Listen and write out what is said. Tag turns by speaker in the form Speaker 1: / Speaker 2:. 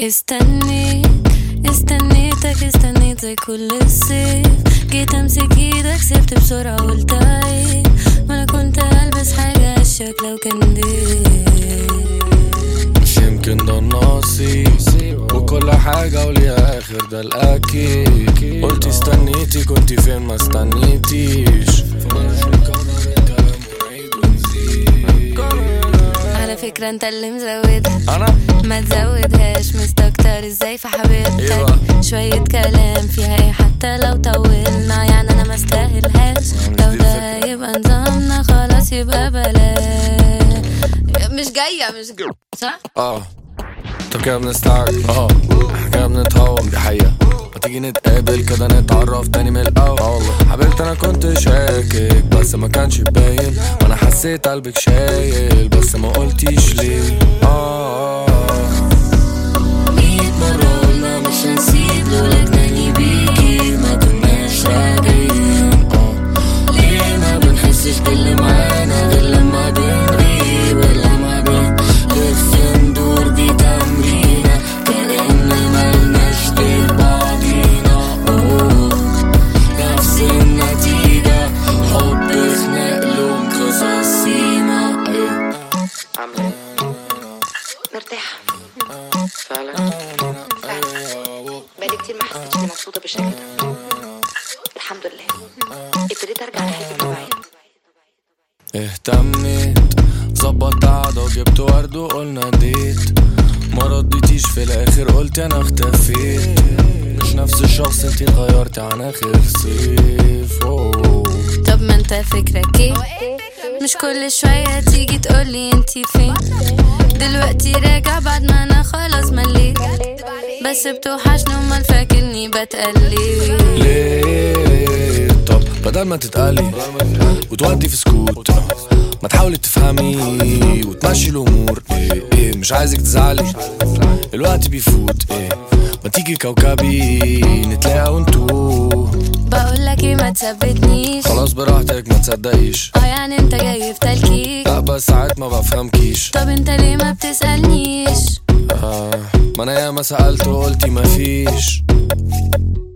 Speaker 1: استنيتك زي كل الصيف. جيت امسك ايدك سبت بسرعة وقلت عيب، ما انا كنت البس حاجة اشيك لو كان دي.
Speaker 2: مش يمكن ده النصيب وكل حاجة وليها اخر ده الاكيد. قلت استنيتي كنت فين ما استنيتيش،
Speaker 1: على فكرة انت اللي مزودها،
Speaker 2: انا
Speaker 1: ما تزودهاش مستكتر ازاي في حبيبتك. شوية كلام فيها ايه حتى لو طولنا، يعني انا ما استاهلهاش. لو ده يبقى نظامنا خلاص يبقى بلاش. مش جاية صح؟
Speaker 2: طب كده بنستعجل كده بنتهوم دي حقيقة. ما تيجي نتقابل كده نتعرف تاني من الاول. حبيبتي انا كنت شاكك بس ما كانش باين، وانا حسيت قلبك شايل بس ما قلتيش ليه.
Speaker 1: 100 مرة قلنا مش هنسيب لولا جناني بيكي ما كناش راجعين. ليه ما بنحسش باللي معانا غير لما بنغيب ولما بنلف ندور دي تمرينة كأن ملناش غير بعضينا. نفس النتيجة حب خناق لهم قصص سيما.
Speaker 3: عاملة مرتاحة فعلا بقالي كتير ما حسيتش اني مبسوطة بالشكل ده. الحمد لله ابتديت ارجع لحياتي الطبيعية.
Speaker 2: اهتميت ظبط قعدة وجبت ورد وقلنا ديت، ما رديتيش في الاخر قلت انا اختفيت. مش نفس الشخص انتي اتغيرتي عن اخر صيف.
Speaker 1: طب ما انت فكرك ايه؟ مش كل شوية تيجي تقولي انتي فين؟ دلوقتي راجع بعد ما انا خلاص مليت، بس بتوحشني امال فاكرني بتقلي
Speaker 2: ليه؟ طب بدل ما تتقلي وتودي في سكوت ما تحاولي تفهمي وتمشي الامور. ايه مش عايزك تزعلي الوقت بيفوت. ما تيجي كوكبي نتلاقى وانتو.
Speaker 1: بقولك ايه ما تثبتنيش
Speaker 2: خلاص براحتك ما تصدقيش.
Speaker 1: يعني انت جاي في تلكيك.
Speaker 2: لا بس ساعات ما بفهمكيش.
Speaker 1: طب انت ليه ما بتسألنيش؟
Speaker 2: ما انا ياما سألت وقلتي مفيش.